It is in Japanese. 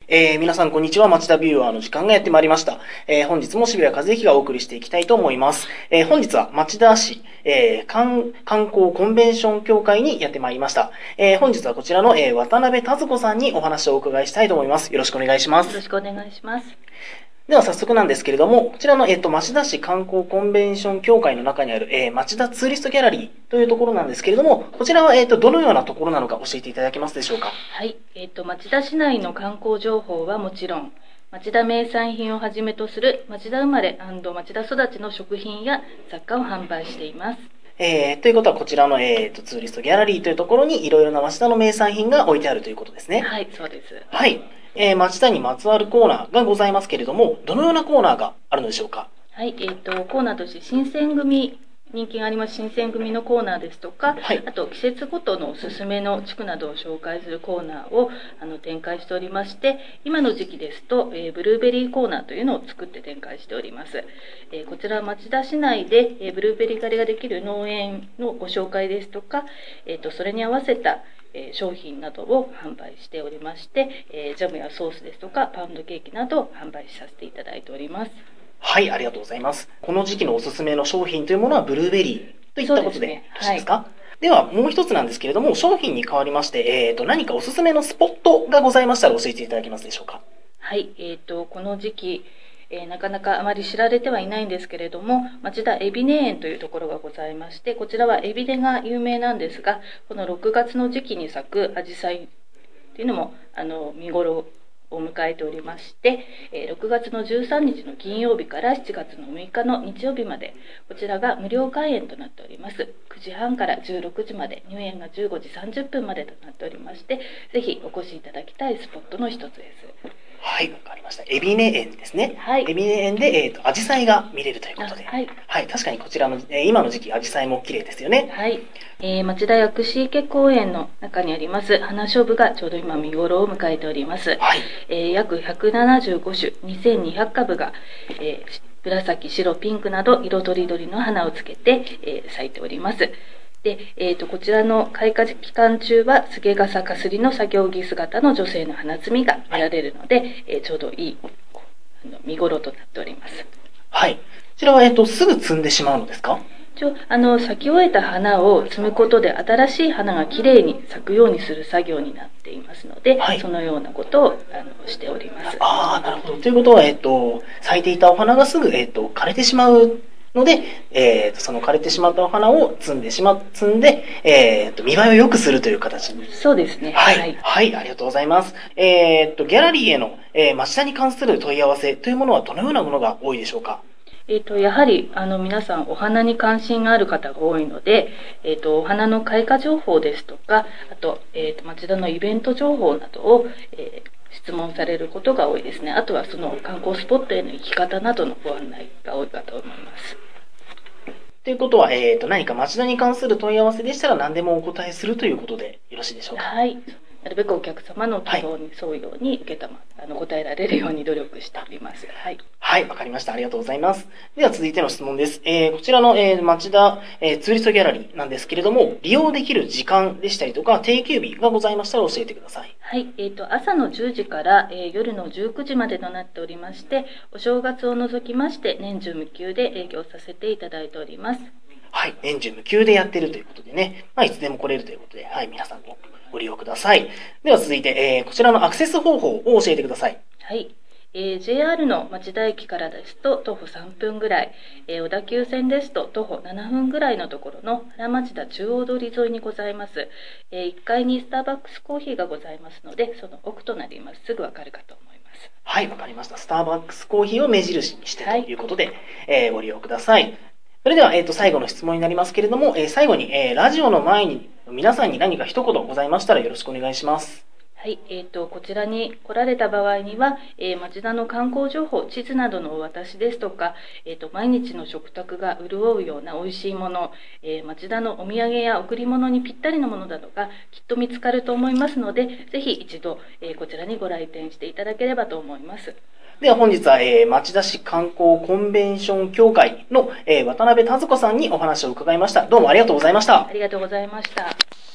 皆さんこんにちは。町田ビューアーの時間がやってまいりました。本日も渋谷和之がお送りしていきたいと思います。本日は町田市、観光コンベンション協会にやってまいりました。本日はこちらの、渡辺達子さんにお話をお伺いしたいと思います。よろしくお願いします。 よろしくお願いします。 では早速なんですけれども、こちらの、町田市観光コンベンション協会の中にある、町田ツーリストギャラリーというところなんですけれども、こちらは、どのようなところなのか教えていただけますでしょうか。 はい、町田市内の観光情報はもちろん、町田名産品をはじめとする町田生まれ&町田育ちの食品や雑貨を販売しています。 ということはこちらの、ツーリストギャラリーというところにいろいろな町田の名産品が置いてあるということですね。 はい、そうです。 はい。町田にまつわるコーナーがございますけれども、どのようなコーナーがあるのでしょうか。 はい、コーナーとして新選組、人気があります新選組のコーナーですとか、 はい、 あと季節ごとのおすすめの地区などを紹介するコーナーを展開しておりまして、今の時期ですと、ブルーベリーコーナーというのを作って展開しております。こちらは町田市内で、ブルーベリー狩りができる農園のご紹介ですとか、それに合わせた商品などを販売しておりまして、ジャムやソースですとかパウンドケーキなどを販売させていただいております。 はい、ありがとうございます。この時期のおすすめの商品というものはブルーベリーといったことでよろしいですか。はい、ではもう一つなんですけれども、商品に代わりまして、何かおすすめのスポットがございましたら教えていただけますでしょうか。 はい、この時期なかなかあまり知られてはいないんですけれども、町田海老根園というところがございまして、こちらは海老根が有名なんですが、この6月の時期に咲くアジサイというのも見頃を迎えておりまして、6月の13日の金曜日から7月の6日の日曜日まで、こちらが無料開園となっております。9時半から16時まで、入園が15時30分までとなっておりまして、ぜひお越しいただきたいスポットの一つです。 はい、わかりました。海老根園ですね。 はい。 海老根園で、アジサイが見れるということで。 はい。 はい、確かにこちらの、今の時期、アジサイも綺麗ですよね。 はい。町田薬師池公園の中にあります花菖蒲がちょうど今見頃を迎えております。 はい。 約175種、2200株が、紫、白、ピンクなど色とりどりの花をつけて、咲いております。で、こちらの開花期間中は菅笠かすりの作業着姿の女性の花摘みが見られるので、ちょうどいい見頃となっております。 はい。こちらは、すぐ摘んでしまうのですか？ 咲き終えた花を摘むことで新しい花がきれいに咲くようにする作業になっていますので、はい、そのようなことをしております。 ああ、なるほど。ということは、咲いていたお花がすぐ、枯れてしまうので、その枯れてしまったお花を摘んで、見栄えを良くするという形に。 そうですね。 はい。はい、はい、ありがとうございます。ギャラリーへの、町田に関する問い合わせというものはどのようなものが多いでしょうか？ やはり皆さんお花に関心がある方が多いので、お花の開花情報ですとか、あと、町田のイベント情報などを、質問されることが多いですね。あとはその観光スポットへの行き方などのご案内が多いかと思います。 ということは、何か町田に関する問い合わせでしたら何でもお答えするということでよろしいでしょうか？ はい。なるべくお客様の希望に沿うように答えられるように努力しております。はい。 はい、わかりました。ありがとうございます。では続いての質問です。こちらの、町田、ツーリストギャラリーなんですけれども、利用できる時間でしたりとか、定休日がございましたら教えてください。 はい。朝の10時から、夜の19時までとなっておりまして、お正月を除きまして年中無休で営業させていただいております。 はい。年中無休でやってるということでね、いつでも来れるということで、はい、皆さんご利用ください。では続いて、こちらのアクセス方法を教えてください。 はい。JR の町田駅からですと徒歩3分ぐらい、小田急線ですと徒歩7分ぐらいのところの原町田中央通り沿いにございます。1階にスターバックスコーヒーがございますので、その奥となります。すぐわかるかと思います。 はい、わかりました。スターバックスコーヒーを目印にしてということで、ご利用ください。それでは、最後の質問になりますけれども、最後に、ラジオの前に皆さんに何か一言ございましたらよろしくお願いします。 はい、こちらに来られた場合には、町田の観光情報、地図などのお渡しですとか、毎日の食卓が潤うような美味しいもの、町田のお土産や贈り物にぴったりのものなどがきっと見つかると思いますので、ぜひ一度、こちらにご来店していただければと思います。 では本日は、町田市観光コンベンション協会の、渡辺達子さんにお話を伺いました。どうもありがとうございました。 ありがとうございました。